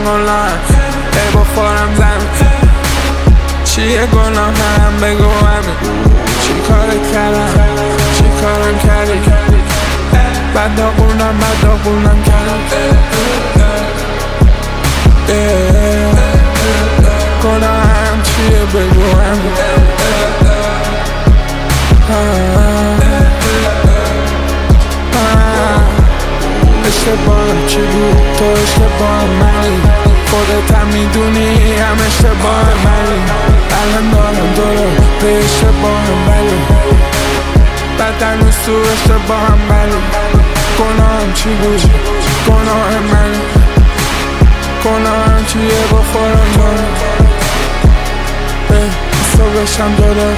online ای بخورم زمین چیه گناه هم بگو همین چی کارت کردم چی کارم کردی بد داغونم کردم گناه هم چیه بگو همین اشتباهم چی بود تو اشتباهم منی خودت هم میدونی هم اشتباهم منی الان دارم دارم به اشتباهم ولی بعد هنوز تو اشتباهم ولی گناهم چی بود گناهم منی گناهم چیه بخورم منی صبحشم داره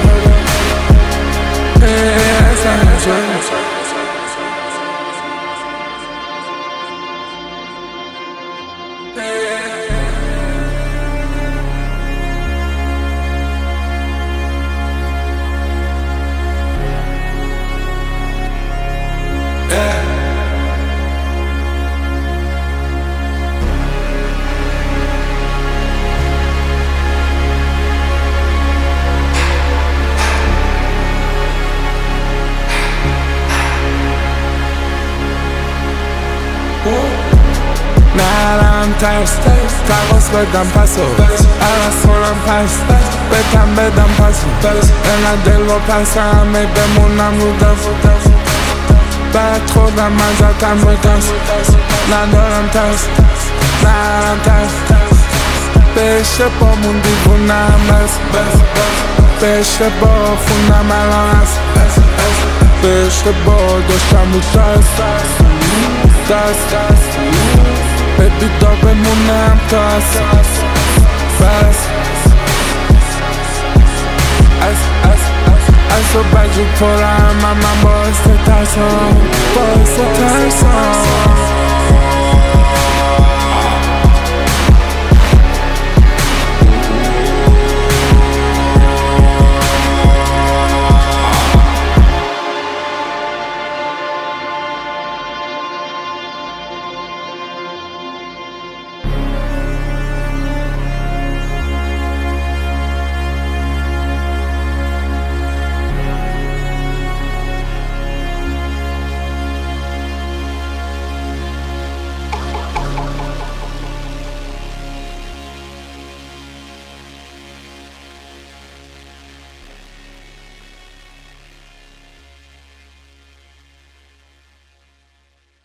نرم ترس تقاس بدم پسو عوض کنم پس بدم پسو اینقدر دل با پس همه بمونم رو دست بعد خودم من زدم رو دست ندارم ترس نرم ترس به اشتباهمون دیوونم بس به اشتباه خوندم الان هست به اشتباه داشتم رو دست به بیدا بمونم تا بس از و بجو پرم من باعث ترسم